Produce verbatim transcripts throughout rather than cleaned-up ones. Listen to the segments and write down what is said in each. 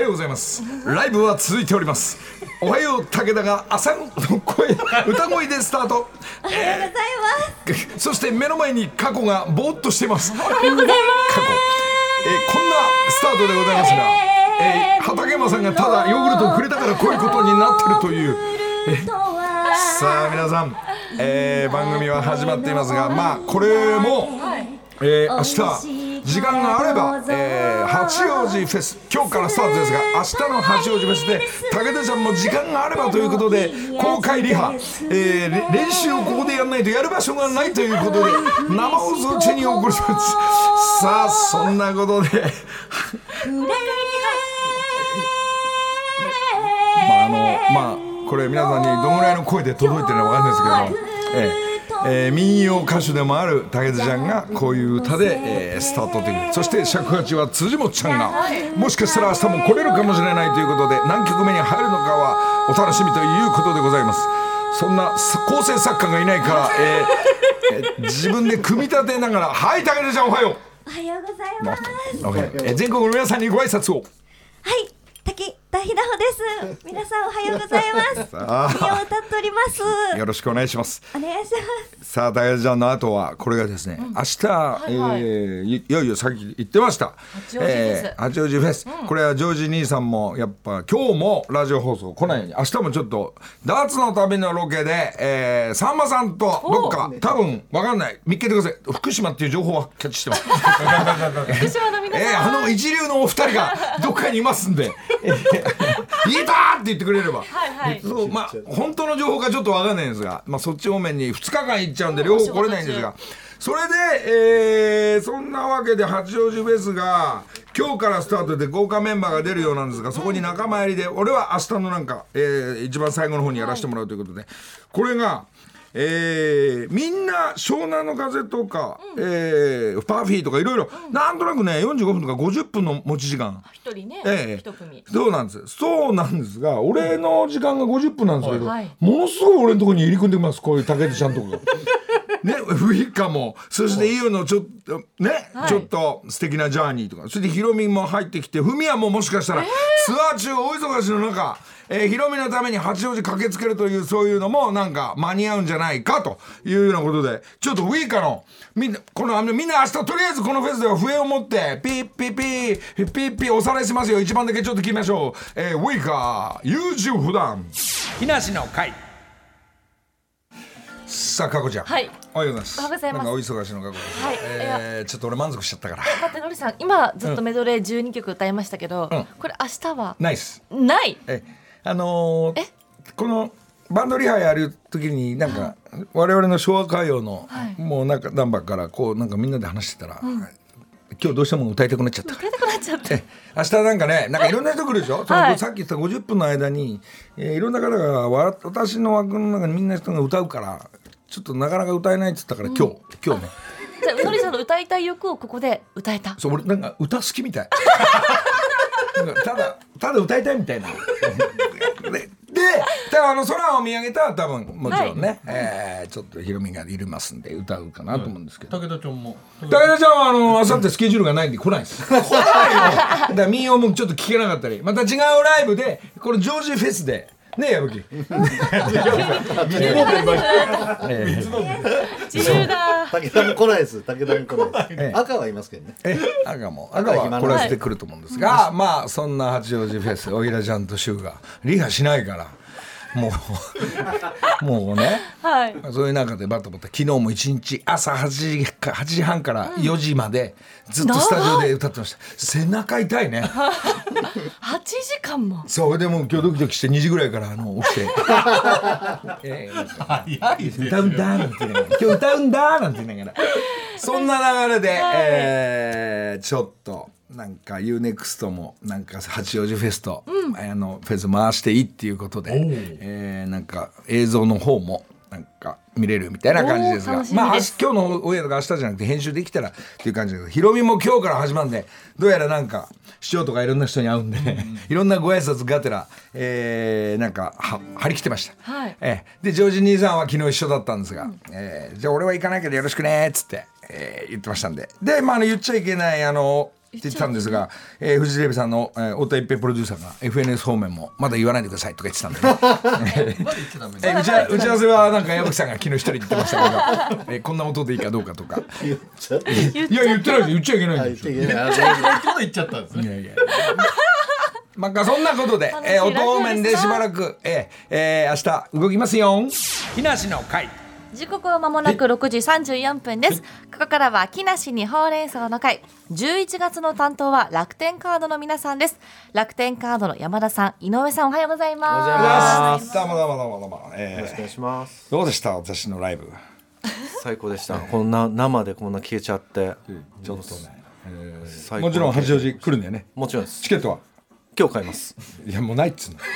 ようございます。ライブは続いております。おはよう武田が朝の声歌声でスタート。 おはようございます。 そして目の前に過去がぼーっとしています。 おはようございます。 過去、えー、こんなスタートでございますが、えー、畠山さんがただヨーグルトをくれたからこういうことになってるという、えー、さあ皆さん、えー、番組は始まっていますが、まあこれも、えー、明日時間があれば、えー、八王子フェス今日からスタートですが、明日の八王子フェスで武田ちゃんも時間があればということで公開リハ、えー、練習をここでやらないとやる場所がないということで生放送中にお送りします。さあそんなことでまああのまあこれ皆さんにどのぐらいの声で届いてるのかわかんないですけど、えーえー、民謡歌手でもある武田ちゃんがこういう歌で、えー、スタートできる。そして尺八は辻本ちゃんがもしかしたら明日も来れるかもしれないということで何曲目に入るのかはお楽しみということでございます。そんな構成作家がいないから、えーえー、自分で組み立てながらはい武田ちゃんおはよう。 おはようございます。 えー、全国の皆さんにご挨拶を。 はい武田ひなほです。皆さんおはようございます。民謡を歌っております。 よろしくお願いします。 お願いします。 さあ武田ちゃんの後はこれがですね、うん、明日、はいはい、えー、いよいよさっき言ってました八王子フェス、 えー、八王子フェス、うん、これはジョージ兄さんもやっぱ今日もラジオ放送来ないように明日もちょっとダーツの旅のロケで、えー、さんまさんとどっか多分分かんない見っけてください。福島っていう情報はキャッチしてます福島の皆さん、 えー、あの一流のお二人がどっかにいますんで言えたって言ってくれれば、はいはい、そう、まあ本当の情報かちょっと分かんないんですが、まあ、そっち方面にふつかかん行っちゃうんで両方来れないんですが、それで、えー、そんなわけで八王子フェスが今日からスタートで豪華メンバーが出るようなんですが、そこに仲間入りで俺は明日のなんか、えー、一番最後の方にやらせてもらうということで、これがえー、みんな湘南の風とか、うん、えー、パーフィーとかいろいろなんとなくねよんじゅうごふんとかごじゅっぷんの持ち時間一人ね、 えー、 一組そうなんですそうなんですが、俺の時間がごじゅっぷんなんですけど、はい、ものすごい俺のところに入り組んできます。こういう武田ちゃんとかがね、ウイカもそしていいのちょっとね、はい、ちょっと素敵なジャーニーとか、それでヒロミも入ってきて、フミヤももしかしたら、えー、ツアー中大忙しの中、えー、ヒロミのために八王子駆けつけるというそういうのもなんか間に合うんじゃないかというようなことで、ちょっとウイカのみんなこのみんな明日とりあえずこのフェスでは笛を持ってピッピッピッピッピッピッおさらいしますよ。一番だけちょっと聞きましょう。えー、ウイカ優柔不断木梨の会。さあ加古ちゃん、はい、おはようございます。 おはようございます。 なんかお忙しいの加古です、はい、えー、ちょっと俺満足しちゃったから。 待ってのりさん、今ずっとメドレーじゅうにきょく歌いましたけど、うん、これ明日はないっす。 ないえあのー、えこのバンドリハやる時になんか我々の昭和歌謡の、はい、もうなんかナンバーからこうなんかみんなで話してたら、うん、今日どうしても歌いたくなっちゃった。 歌いたくなっちゃった。 え明日なんかね、なんかいろんな人来るでしょ。そのさっき言ったごじゅっぷんの間に、えー、いろんな方が私の枠の中にみんな人が歌うから。ちょっとなかなか歌えないって言ったから今日、うん、今日ね。 じゃあうのりさんの歌いたい曲をここで歌えた。 そう俺なんか歌好きみたい。なんかただただ歌いたいみたいな。で、でただあの空を見上げたら多分もちろんね、はい、えー、ちょっとヒロミがいるますんで歌うかなと思うんですけど。 武田ちゃんも。 武田ちゃんはあの明後日スケジュールがないんで来ないです。来ないよ。だから民謡もちょっと聞けなかったり、また違うライブでこのジョージフェスで。ねえ矢吹。自由だ。 武田も来ないです。武田も来ないです。赤はいますけどね。 え赤も赤はこれしてくると思うんですが、はい、まあそんな八王子フェス、おいらちゃんとシュウがリハしないから。もうもうね、はい、そういう中でバタバタ昨日も一日朝はちじかはちじはんからよじまでずっとスタジオで歌ってました。背中痛いね。 はちじかんも。 それでもう今日ドキドキしてにじぐらいからあの起きて、えー、歌うんだなんて言いながら今日歌うんだなんて言いながらそんな流れで、はい、えー、ちょっとなんか ユーネクスト もなんか八王子フェスト、うん、あのフェス回していいっていうことで、えー、なんか映像の方もなんか見れるみたいな感じですが、まあ今日のオンエアとか明日じゃなくて編集できたらっていう感じですけど、ヒロミも今日から始まるんでどうやらなんか市長とかいろんな人に会うんで、うん、いろんなご挨拶がてら、えー、なんかは張り切ってました、はい、えー、でジョージ兄さんは昨日一緒だったんですが、うん、えー、じゃあ俺は行かないけどよろしくねっつって、えー、言ってましたんで、で、まあ、あの言っちゃいけないあのって言ってたんですが、えー、フジテレビさんの、えー、太田一平プロデューサーが エフエヌエス 方面もまだ言わないでくださいとか言ってたんで、ね、えー、打ち合打ち合わせはなんか矢吹さんが昨日一人言ってましたけど、えー、こんな音でいいかどうかとか言っちゃいや言ってないで言っちゃいけないんですよ。 言っちゃいけない言っちゃったんですね。 いやいやまあそんなことで、えー、お当面でしばらく、えーえー、明日動きますよ。木梨の会。 時刻は間もなくろくじさんじゅうよんぷんです。ここからは木梨にほうれん草の会。じゅういちがつの担当は楽天カードの皆さんです。楽天カードの山田さん、井上さん、おはようございます。 おはようございます。 どうもどうもどうもどうも、えー、 よろしくお願いします。 どうでした私のライブ。 最高でした。こんな生でこんな消えちゃって、 ちょっとね、えー、 ももちろん八王子来るんだよね。 もちろんです。 チケットは今日買います。 いやもうないっつうの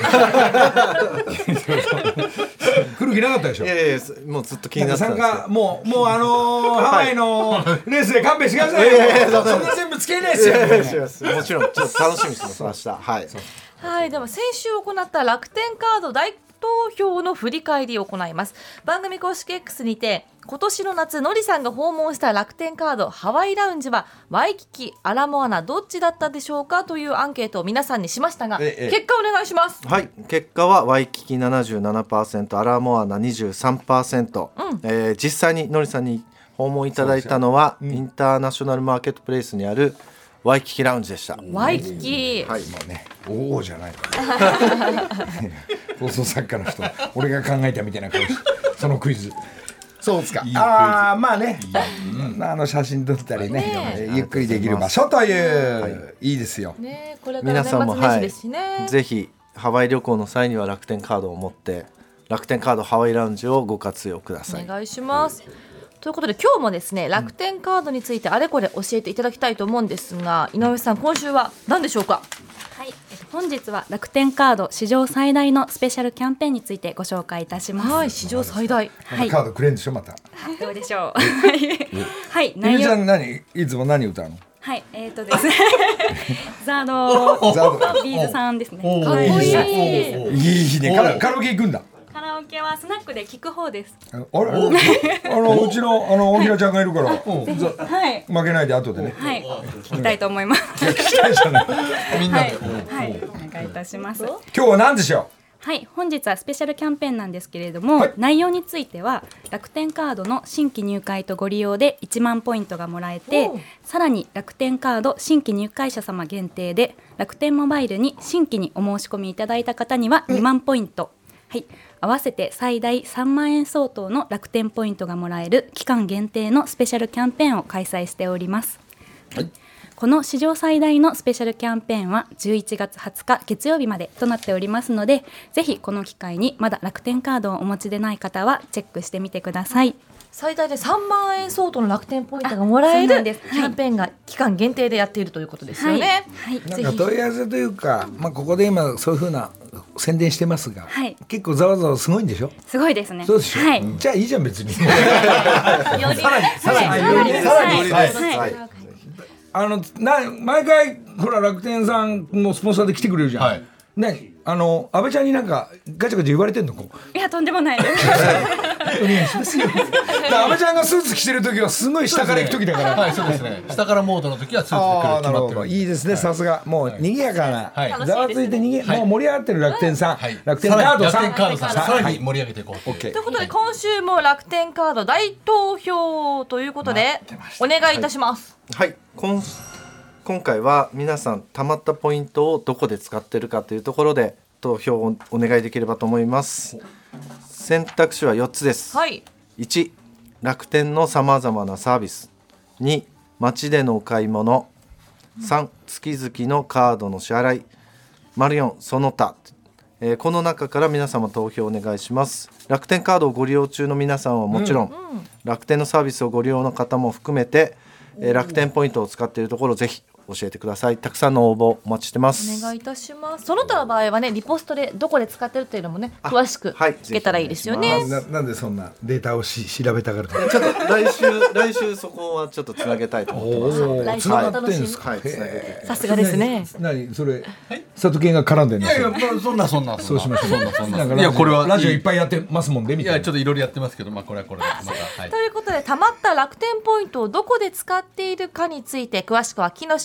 来る気なかったでしょ。 いやいやもうずっと気になってたんですよ。 もうもうあのー、ハワイのレースで勘弁してくださいよ。いやいやそんな全部つけないですよ。 もちろんちょっと楽しみにしてます明日。はい。 はい、では先週行った楽天カード大投票の振り返りを行います。番組公式 X にて今年の夏のりさんが訪問した楽天カードハワイラウンジはワイキキ、アラモアナどっちだったでしょうかというアンケートを皆さんにしましたが、 ええ、 結果お願いします。 はい、結果はワイキキ ななじゅうななパーセント、 アラモアナ にじゅうさんパーセント、うんえー、実際にのりさんに訪問いただいたのは、うん、インターナショナルマーケットプレイスにあるワイキキラウンジでした。 ワイキキ、 はい、もうね、おおじゃないから放送作家の人俺が考えたみたいな顔してそのクイズ。そうですか。ああまあね、うん、あの写真撮ったりね、ねゆっくりできる場所という、はい、いいですよ、 ね、これから年末年始ですしね。 皆さんも、はい、ぜひハワイ旅行の際には楽天カードを持って楽天カードハワイラウンジをご活用ください。 お願いします、うんということで今日もですね楽天カードについてあれこれ教えていただきたいと思うんですが、井上さん今週は何でしょうか。 はい、本日は楽天カード史上最大のスペシャルキャンペーンについてご紹介いたします。 はい、史上最大、 はい、カードくれんでしょまた。 どうでしょうはい、 内容。ゆみちゃん何いつも何歌うの。 はい、えーとですねザードビーズさんですね。 かっこいい。 いいね。カラカラオケ行くんだ。 カラオケはスナックで聞く方です。 あれあのうちのあの大平ちゃんがいるから、はい、負けないで後でね。 はい、聞きたいと思います。 聞きたいじゃない。みんなで。 はい、お願いいたします。 今日は何でしょう。 はい、本日はスペシャルキャンペーンなんですけれども、はい、内容については楽天カードの新規入会とご利用でいちまんポイントがもらえて、さらに楽天カード新規入会者様限定で楽天モバイルに新規にお申し込みいただいた方にはにまんポイント、はい、合わせて最大さんまんえん相当の楽天ポイントがもらえる期間限定のスペシャルキャンペーンを開催しております、はい、この史上最大のスペシャルキャンペーンはじゅういちがつはつか月曜日までとなっておりますので、ぜひこの機会にまだ楽天カードをお持ちでない方はチェックしてみてください。 最大でさんまんえん相当の楽天ポイントがもらえるキャンペーンが期間限定でやっているということですよね。 はいはい、なんか問い合わせというか、まあ、ここで今そういう風な宣伝してますが、はい、結構ざわざわすごいんでしょ。 すごいですね。 そうでしょ、はい、じゃあいいじゃん別にさらにさらによりさらにあのな毎回ほら楽天さんもスポンサーで来てくれるじゃん、はい、ね、あの安倍ちゃんになんかガチャガチャ言われてんの。こいやとんでもないですお願いしますよ安倍ちゃんがスーツ着てる時はすごい下から行く時だから、 はいそうですね、下からモードの時はスーツで来る決まってる。 いいですね、さすがもう賑やかな、はい、ざわついてにげ、はい、もう盛り上がってる楽天さん、はい、楽天カードさん、 楽天カードさんさらに盛り上げていこう、はい、 ということで今週も楽天カード大投票ということでお願いいたします。 はい、はい、今今回は皆さん貯まったポイントをどこで使ってるかというところで投票をお願いできればと思います。選択肢はよっつです、はい、いち楽天のさまざまなサービス、に街でのお買い物、さん月々のカードの支払い、よんその他、えー、この中から皆様投票お願いします。楽天カードをご利用中の皆さんはもちろん、うんうん、楽天のサービスをご利用の方も含めて、えー、楽天ポイントを使っているところぜひ教えてください。たくさんの応募お待ちしてます。 お願いいたします。その他の場合はねリポストでどこで使ってるっていうのもね詳しく聞けたらいいですよね、はい、 な, なんでそんなデータをし調べたがるの。 ちょっと来週来週そこはちょっとつなげたいと思ってます。 来週も楽しみ、はい、さすがですね。 何それ佐藤健が絡んでるの。 いやいやそんなそんなそうしましょう。 そんなそんな。 いやこれはラジオいっぱいやってますもんねみたいな。 いやちょっといろいろやってますけど、まあこれはこれでまた、はい、 ということでたまった楽天ポイントをどこで使っているかについて詳しくは木梨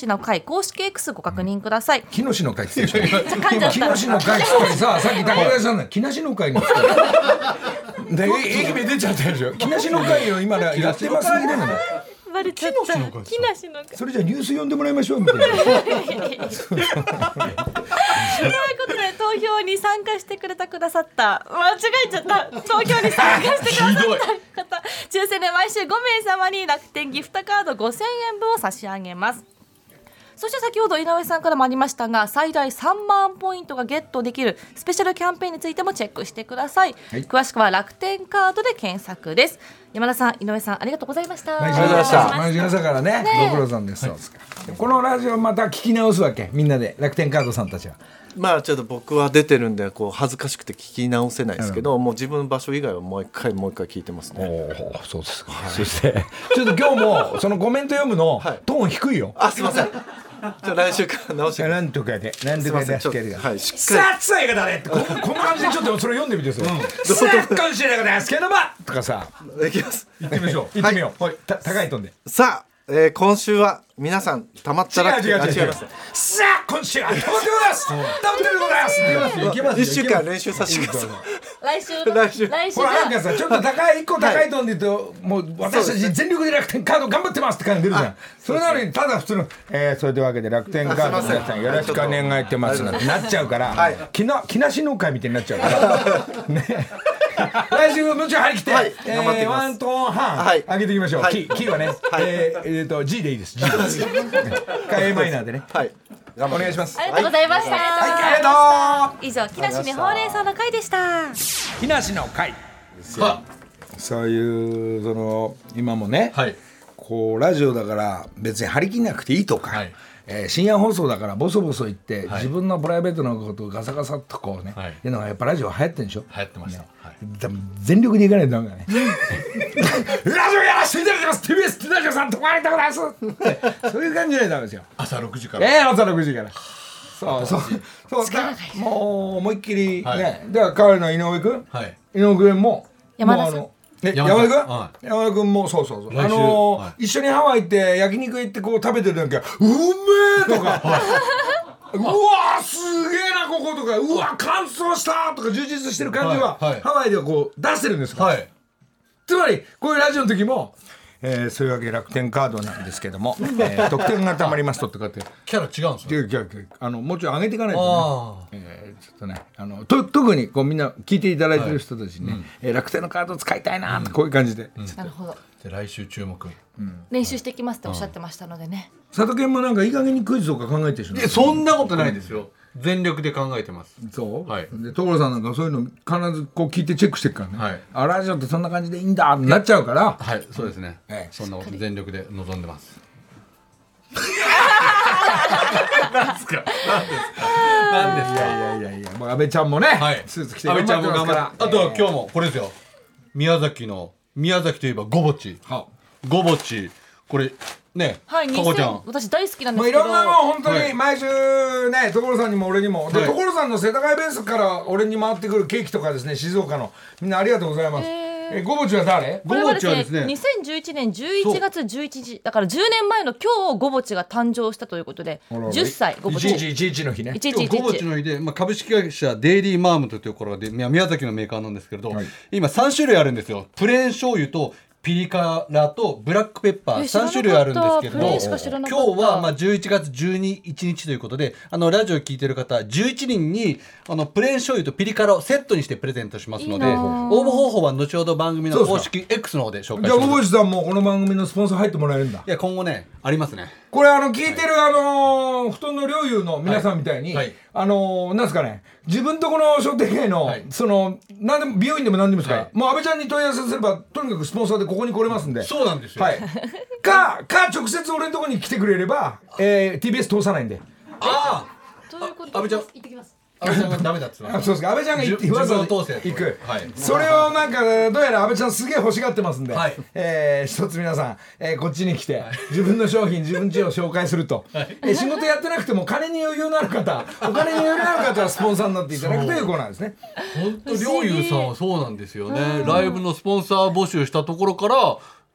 の会公式 X ご確認ください。 木梨の会って言ってるでしょ。 噛んじゃった。 木梨の会って言ったりさ、さっき高田さんが木梨の会に来てで愛媛出ちゃったでしょ。木梨の会を今やってますみたいな。 バレちゃった。木梨の会。 それじゃあニュース読んでもらいましょうみたいな。 ということで投票に参加してくれたくださった間違えちゃった投票に参加してくださった方抽選で毎週ごめい様に楽天ギフトカードごせんえんぶんを差し上げます。そして先ほど井上さんからもありましたが最大さんまんポイントがゲットできるスペシャルキャンペーンについてもチェックしてください、はい、詳しくは楽天カードで検索です。山田さん、井上さんありがとうございました。 毎週朝毎週朝からねご苦労さんです、はい、このラジオまた聞き直すわけみんなで楽天カードさんたちは。 まあちょっと僕は出てるんでこう恥ずかしくて聞き直せないですけど、うん、もう自分の場所以外はもう一回もう一回聞いてますね。 おお、そうですか、はい、そしてちょっと今日もそのコメント読むの、はい、トーン低いよ。 あ、すいませんじゃあ来週から直してなんとかでなんとかで助けるよ。 はい、 しっかりさあつい方でってここんな感じでちょっとそれ読んでみてください。さあ今週の方助けの場とかさいきます。 行ってみましょう行ってみよう、はい、た高い飛んでさあ、えー、今週は皆さんたまったら違う違う違う違うさあ今週はたまってございますたまってるございますいっしゅうかん練習させてください。 来週来週来週ほらなんかさちょっと高いいっこ高いトーンで言うと、はい、もう私たち全力で楽天カード頑張ってますって感じ出るじゃん。それなのにただ普通の、えー、それというわけで楽天カードの皆さんよろしくお願いしてますなんてなっちゃうから、はい、木な木梨農会みたいになっちゃうからね来週もちろん張り切って、はい、えー、ワントーン半、はい、上げていきましょう、はい、キ, キーはね、はい、えー、えーと G でいいです G でいいですか A マイナーでね、はい、お願いします。 ありがとうございました、はい、 はい、ありがとう。 以上木梨にほうれん草の会でした。 木梨の会そういうその今もね、はい、こうラジオだから別に張り切んなくていいとか、はい、えー、深夜放送だからボソボソ言って、はい、自分のプライベートなことをガサガサっとこうね、はい、いうのがやっぱラジオ流行ってるんでしょ。 流行ってました、ね、はい、 全力でいかないとダメだねラジオやらせていただきます ティービーエス ラジオさんともありがとうございますそういう感じじゃダメですよ。 朝ろくじからえー、朝ろくじからそうそうそうだもう思いっきりね、はい、では代わりの井上君、はい、井上君も山田さんえ山田君、はい、山田君もそうそうそうあのーはい、一緒にハワイ行って焼肉行ってこう食べてる時はうめえとか、はい、うわーすげえなこことかうわ乾燥したとか充実してる感じは、はいはい、ハワイではこう出してるんですから、はい、つまりこういうラジオの時も、えー、そういうわけで楽天カードなんですけども、えー、得点がたまりますとってかってキャラ違うんですよ。 キャラあのもうちょい上げていかないとね、えー、ちょっとねあのと特にこうみんな聞いていただいてる人たちにね、はい、えー、楽天のカード使いたいなって、うん、こういう感じで、うん、 なるほど。 で来週注目、うん、 練習してきますっておっしゃってましたのでね。 佐藤健もなんかいい加減にクイズとか考えてるしそんなことないですよ。全力で考えてます。 そう、 はい、 で所さんなんかそういうの必ずこう聞いてチェックしてるからね、はい、あラジオってそんな感じでいいんだってなっちゃうから、 はい、そうですね、ええ、そんなこと全力で臨んでますなんですかなんですかなんですか。 いやいやいやいやもう安倍ちゃんもね、はい、スーツ着て安倍ちゃんも頑張って、あとは今日もこれですよ、宮崎の宮崎といえばごぼち、ごぼちこれね、 はい、 かこちゃん私大好きなんですけど、 いろんなもう本当に毎週ね、所さんにも俺にも、はい、で所さんの世田谷ベースから俺に回ってくるケーキとかですね、静岡のみんなありがとうございます。えごぼちは誰？ これはですね、にせんじゅういちねんじゅういちがつじゅういちにちだからじゅうねんまえの今日ごぼちが誕生したということで、じゅっさいごぼちいちいちいちいちの日ね、 いちいちいちいちごぼちの日で、まあ、株式会社デイリーマームというところで宮崎のメーカーなんですけれど、はい、今さんしゅるいあるんですよ。プレーン醤油とピリ辛とブラックペッパーさんしゅるいあるんですけれど、今日はまあじゅういちがつじゅういちにちということで、あのラジオ聞いてる方じゅういちにんにあのプレーン醤油とピリ辛をセットにしてプレゼントしますので、応募方法は後ほど番組の公式 X の方で紹介します。 じゃあ小渕さんもこの番組のスポンサー入ってもらえるんだ。 いや今後ねありますね。 これあの聞いてる、はい、あのー、布団の領有の皆さんみたいに、はいはい、あのー、なんですかね、自分とこの商店街の、はい、その何でも美容院でも何でもですから、はい、もう安倍ちゃんに問い合わせすればとにかくスポンサーでここに来れますんで。 そうなんですよ、 はい、かか直接俺のところに来てくれれば、えー、ティービーエス 通さないんで。 ああということで安倍ちゃん行ってきます。安倍ちゃんがダメだっつうの。 そうですか、安倍ちゃんが言わずに行く、はい、それをなんかどうやら安倍ちゃんすげえ欲しがってますんで、はい、えー、一つ皆さん、えー、こっちに来て、はい、自分の商品自分ちを紹介すると、はい、えー、仕事やってなくても金に余裕のある方、お金に余裕のある方はスポンサーになっていただくというコーナーですね。 本当りょうゆうさんはそうなんですよね。ライブのスポンサー募集したところから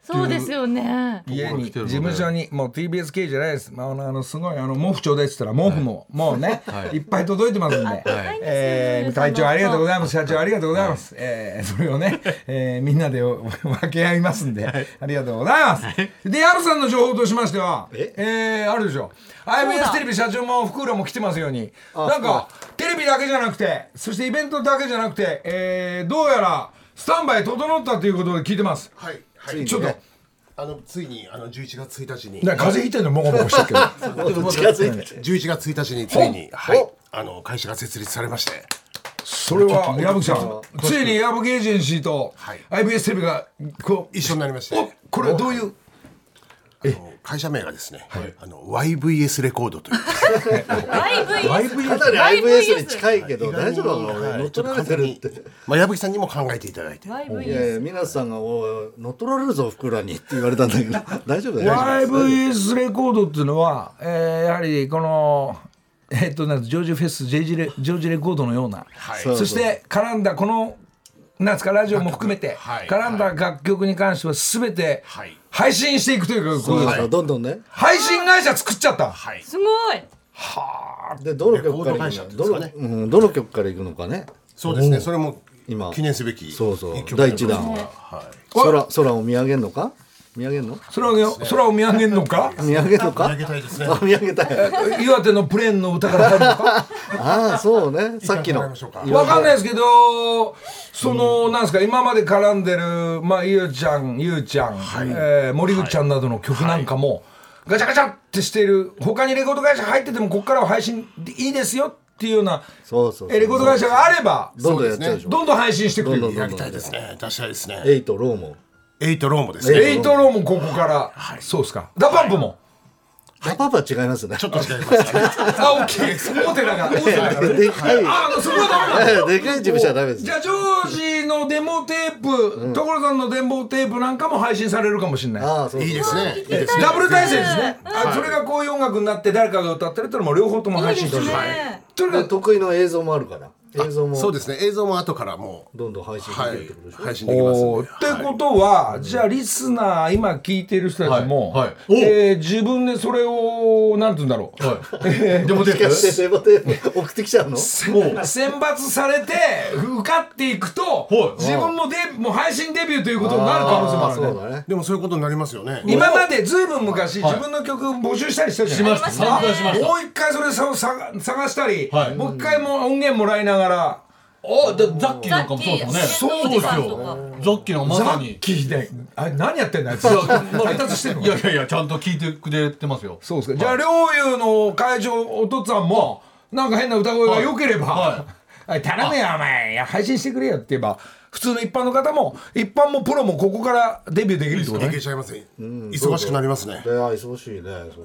そうですよね。 家に事務所にもう ティービーエス 系じゃないです、まあ、あのあのすごいあの毛布ちょうだいって言ったら毛布も、はい、もうね、はい、いっぱい届いてますんで、はいえー、会長ありがとうございます、社長ありがとうございます、はいえー、それをね、えー、みんなで分け合いますんで、はい、ありがとうございます、はい、でヤルさんの情報としましてはえ、えー、あるでしょ アイビーエス テレビ社長も福浦も来てますようになんかテレビだけじゃなくてそしてイベントだけじゃなくて、えー、どうやらスタンバイ整ったということで聞いてます。 はい、はい、 ちょっとあのついにあのじゅういちがつついたちに風邪ひいてんのもごもごしたけどじゅういちがつついたちについに、はい、あの会社が設立されましてそれは矢吹さんついに矢吹エージェンシーと アイビーエス テレビがこう一緒になりましてこれはどういうあの会社名がですね、はい、あの ワイブイエス レコードというワイブイエスかなり アイブイエス に近いけど大丈夫なの乗っ取られてるってまあ矢吹さんにも考えていただいていやいや皆さんが乗っ取られるぞ福良にって言われたんだけど大丈夫だよワイブイエス レコードっていうのは、えー、やはりこのえっとなんジョージフェスジョージ レ, ジョージレコードのような、はい、そして絡んだこのなんですかラジオも含めて、はい、絡んだ楽曲に関しては全て配信していくというか、 そうですよどんどんね配信会社作っちゃった、 はい、すごいはあでどの曲から行くのどの、ねうん、どの曲から行くのかねそうですねそれも今記念すべきそうそうだいいちだんは、はい、空, 空を見上げるのか見上げるの空, を空を見上げるのか見上げるのか見上げたいですね見上げたい岩手のプレーンの歌から入るのかああそうねさっきのわかんないですけどその、うん、なんですか今まで絡んでるまあゆうちゃんゆうちゃん、はいえー、森口ちゃんなどの曲なんかも、はい、ガチャガチャってしている他にレコード会社入っててもここからは配信でいいですよっていうようなそうそうそうレコード会社があればどんどんやっちゃうでしょどんどん配信してくれるやりたいですね出したいですねエイトローもエイトローもですねエイトローもここから、はい、そうですかダパンプもダパンプは違いますねちょっと違いますねあ、オッケー大手だから大手だからでかいあ、そこはダメだでかい事務所はダメですじゃあジョージのデモテープ所さんのデモテープなんかも配信されるかもしれないあそうそういいですねダブル体制ですねあそれがこういう音楽になって誰かが歌ってるってのも両方とも配信してる得意の映像もあるから映像もそうですね映像も後からもうどんどん配信できるってことでしょ、はい、 配信できますんでってことは、はい、じゃあリスナー今聞いてる人たちも、はいはいえー、自分でそれをなんて言うんだろう、はいえー、 デモテープデモテープ送ってきちゃうの選抜されて受かっていくと自分もデもう配信デビューということになる可能性もある ね, あねでもそういうことになりますよね今までずいぶん昔、はい、自分の曲募集したりしたじゃないしましたもう一回それさ探したり、はい、もう一回も音源もらいながらあ、でザッキーなんかもそうですよね。 そうですよ。ザッキーのまさに。 ザッキーで、あれ何やってんだあいつ。配達してんの？ いやいやいやちゃんと聞いてくれてますよ。 そうですか。じゃあ陵侑の会長お父さんもなんか変な歌声が良ければ、はいはい、頼むよお前、いや配信してくれよって言えば。普通の一般の方も一般もプロもここからデビューできるってことね。 いけちゃいますね、うん、忙しくなりますね。 いや忙しいねそ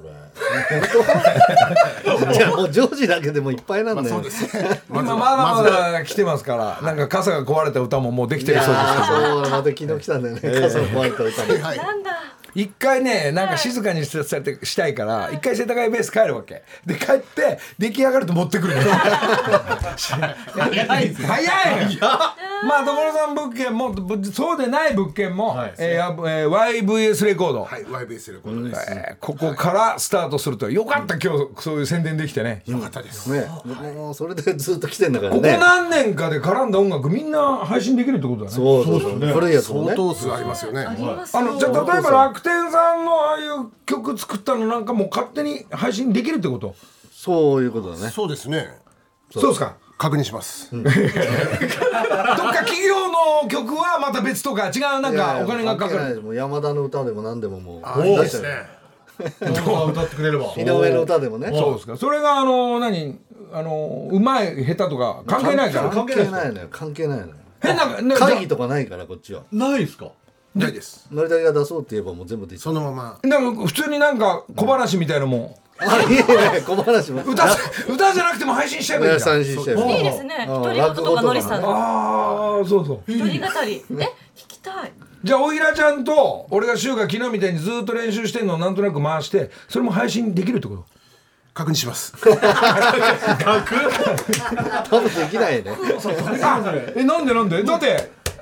れ。じゃあもうジョージだけでもいっぱいなんだよ、 まあ、そうですね今まだまだ来てますから、はい、なんか傘が壊れた歌ももうできてるそうですけど。 そうまた昨日来たんだよね、えー、傘が壊れた歌も、 はい、なんだ一回ねなんか静かにしされてしたいから一回世田谷ベース帰るわけで帰って出来上がると持ってくるの早い早いまあ所さん物件もそうでない物件も、はいえーえー、ワイブイエス レコード、 はい、ワイブイエス レコードです、 えー、ここからスタートするとよかった今日そういう宣伝できてねよかったです、 ね、もうそれでずっと来てんだからね。 ここ何年かで絡んだ音楽みんな配信できるってことだね。 そうそうそう、ね、古いやつもね相当数ありますよね。あのじゃあ例えば楽天さんのああいう曲作ったのなんかもう勝手に配信できるってこと？ そういうことだね。 そうですね。 そうですか。 確認します、うん、 どっか企業の曲はまた別とか違うなんかお金がかかる。 もう山田の歌でも何でももういいですね。 どう歌ってくれれば井上の歌でもね。 そうですか。それがあの何あのうまい下手とか関係ないから関係ないのよ関係ないのよ。 変な会議とかないからこっちはないですか。 ないです。 のりたけが出そうって言えばもう全部できそのままなんか普通になんか小話みたいなもんあいやいや小話も歌歌じゃなくても配信しちゃえばいいじゃん。 いいですね。独り言とかのりさんああそうそう一人語りえ聞きたい。 じゃあおひらちゃんと俺が柊が昨日みたいにずっと練習してんのをなんとなく回してそれも配信できるってこと？ 確認します。 多分できないね。 えなんでなんでだって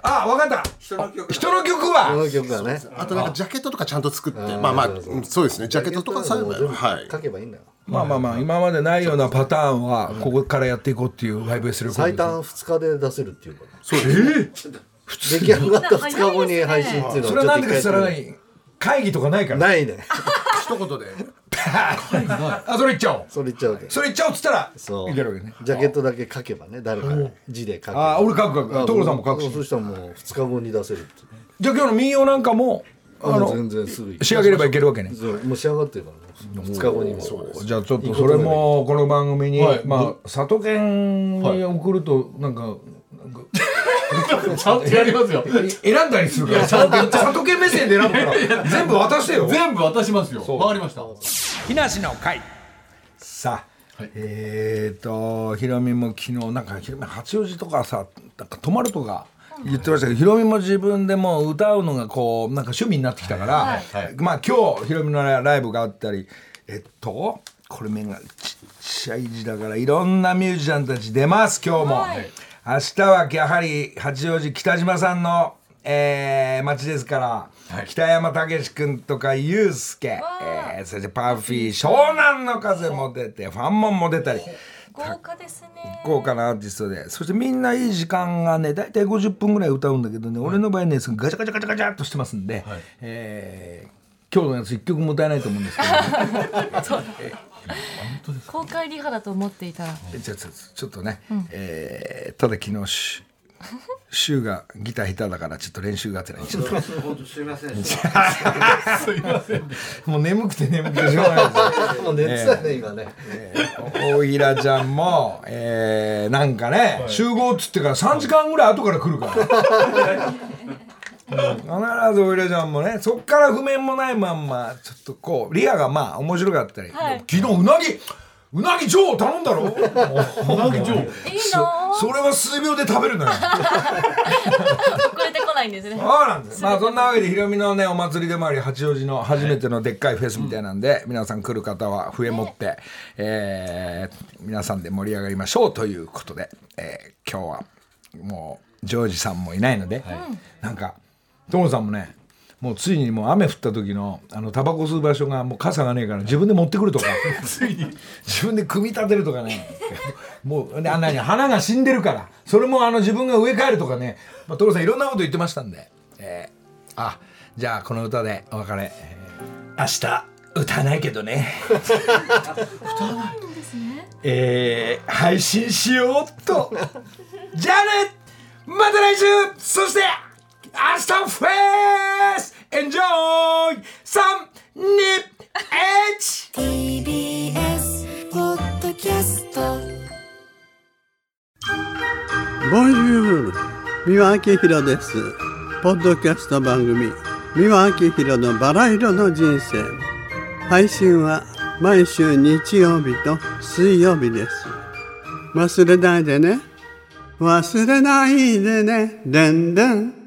あ、わかった。人の曲。人の曲は。 人の曲はね。 あとなんかジャケットとかちゃんと作って、まあまあそうですね。ジャケットとかさえもはい書けばいいんだよ。 まあまあまあ今までないようなパターンはここからやっていこうっていうライブする。 最短ふつかで出せるっていうか。 そうです。 出来上がったふつかごに配信っていうのは。 それはなんでかしたら会議とかないから。 ないね。 一言で。 あ、それ言っちゃおう。 それ言っちゃう。 それ言っちゃおうっつったらそう。 いけるわけね。 ジャケットだけ書けばね、誰か字で書く。 あ、俺書く書く。所さんも書くし。 そしたらもうふつかごに出せるって。 じゃあ今日の民謡なんかもあの全然すぐ仕上げればいけるわけね。 もう仕上がってるからふつかごにも。 じゃあちょっとそれもこの番組にまあ里犬に送るとなんかちゃんとやりますよ。 選んだりするから里犬目線で選ぶから全部渡してよ。 全部渡しますよ。わかりました。 木梨の会。さあ、はい、えっ、ー、とひろみも昨日なんかひろみ八王子とかさなんか泊まるとか言ってましたけど、ひろみも自分でもう歌うのがこうなんか趣味になってきたから、はいはい、まあ今日ひろみのライブがあったり、えっとこれ目がちっちゃい字だからいろんなミュージシャンたち出ます今日も、はい、明日はやはり八王子北島さんの、えー、町ですから、はい、北山武史君とかユースケ、えー、そしてパフィー湘南の風も出てファンモンも出たり豪華ですね。 豪華なアーティストで、そしてみんないい時間がねだいたいごじゅっぷんぐらい歌うんだけどね、はい、俺の場合ねガチャガチャガチャガチャっとしてますんで、はい、えー、今日のやついっきょくも歌えないと思うんですけど、ね、 そうえ公開リハだと思っていたらちょっとちょっとね、うん、えー、ただ昨日シューがギター下手だからちょっと練習がてらにちょっとすいませんすいませんもう眠くて眠くてしょうがないですもう寝てたね今ね、 えー、大平ちゃんも、えー、なんかね、はい、集合っつってからさんじかんぐらい後から来るから必ず大平ちゃんもねそっから譜面もないまんまちょっとこうリハがまあ面白かったり、はい、昨日うなぎうなぎ上頼んだろうなぎ上いいのそ, それは数秒で食べるのよ遅れてこないんですね。 そうなんです。まあそんなわけでひろみのねお祭りでもあり八王子の初めてのでっかいフェスみたいなんで、はい、皆さん来る方は笛持って、ねえー、皆さんで盛り上がりましょうということで、えー、今日はもうジョージさんもいないので、はい、なんか所さんもねもうついにもう雨降った時のあのタバコ吸う場所がもう傘がねえから自分で持ってくるとかついに自分で組み立てるとかねもうねあんなに花が死んでるからそれもあの自分が植え替えるとかね、まあ、所さんいろんなこと言ってましたんで、えー、あじゃあこの歌でお別れ、えー、明日歌わないけどね歌わないんですね、 えー、配信しようっとじゃあねまた来週そして明日フェスエンジョイさん、に、いちティービーエス ポッドキャストボンジュール三輪明宏です。ポッドキャスト番組三輪明宏のバラ色の人生配信は毎週日曜日と水曜日です。忘れないでね忘れないでねでんでん